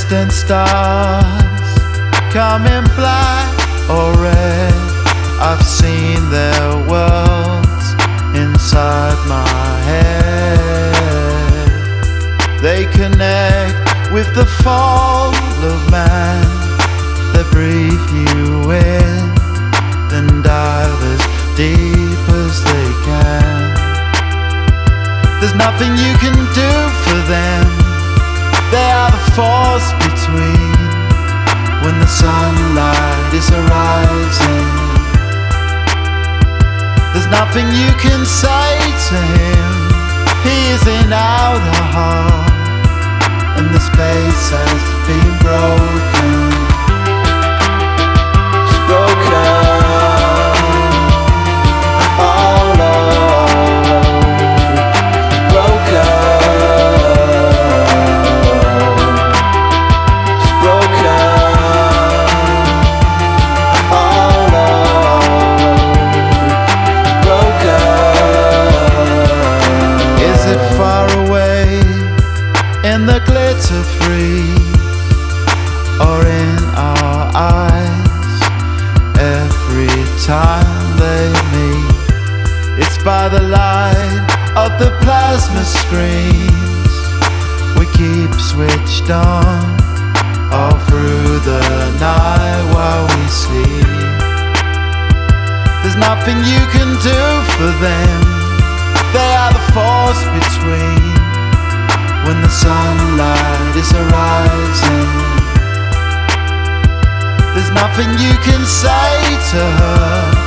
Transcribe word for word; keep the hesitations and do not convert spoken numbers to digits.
distant stars come in black or red. I've seen their worlds inside my head. They connect with the fall of man. They breathe you in, then dive as deep as they can. There's nothing you can do for them. They are the force between when the sunlight is arising. There's nothing you can say to him. He is in outer heart, and the space has been broken. It's broken. All over. Broken. It's broken. All over. Is it far away in the glitter free, or in our eyes every time they meet? It's by the light of the plasma screens we keep switched on all through the night while we sleep. There's nothing you can do for them. They are the force between when the sunlight is arising. There's nothing you can say to her.